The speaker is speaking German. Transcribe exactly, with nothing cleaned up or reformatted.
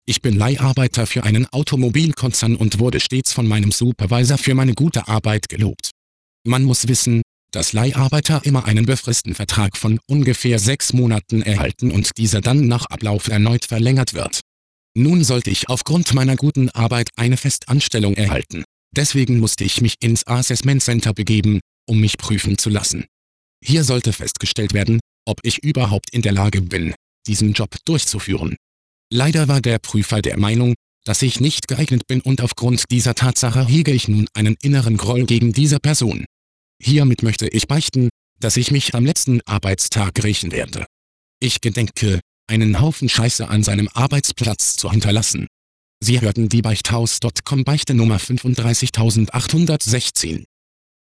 Ich bin Leiharbeiter für einen Automobilkonzern und wurde stets von meinem Supervisor für meine gute Arbeit gelobt. Man muss wissen, dass Leiharbeiter immer einen befristeten Vertrag von ungefähr sechs Monaten erhalten und dieser dann nach Ablauf erneut verlängert wird. Nun sollte ich aufgrund meiner guten Arbeit eine Festanstellung erhalten. Deswegen musste ich mich ins Assessment Center begeben, um mich prüfen zu lassen. Hier sollte festgestellt werden, ob ich überhaupt in der Lage bin, diesen Job durchzuführen. Leider war der Prüfer der Meinung, dass ich nicht geeignet bin und aufgrund dieser Tatsache hege ich nun einen inneren Groll gegen diese Person. Hiermit möchte ich beichten, dass ich mich am letzten Arbeitstag rächen werde. Ich gedenke, einen Haufen Scheiße an seinem Arbeitsplatz zu hinterlassen. Sie hörten die Beichthaus Punkt com Beichte Nummer fünfunddreißigtausendachthundertsechzehn.